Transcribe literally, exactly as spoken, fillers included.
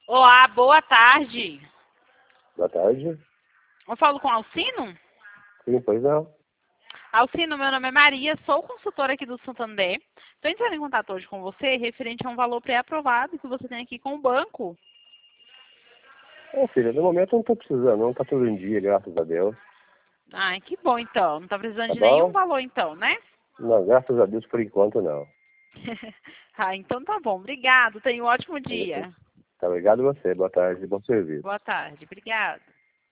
Olá, boa tarde. Boa tarde. Eu falo com Alcino? Sim, pois não. Alcino, meu nome é Maria, sou consultora aqui do Santander. Estou entrando em contato hoje com você referente a um valor pré-aprovado que você tem aqui com o banco. Ô, filha, no momento eu não tô precisando, não. Tá tudo em dia, graças a Deus. Ai, que bom então. Não está precisando Tá de nenhum bom? valor então, né? Não, graças a Deus por enquanto não. Ah, então tá bom. Obrigado. Tenha um ótimo dia. Tá, obrigado a você. Boa tarde, bom serviço. Boa tarde. Obrigada.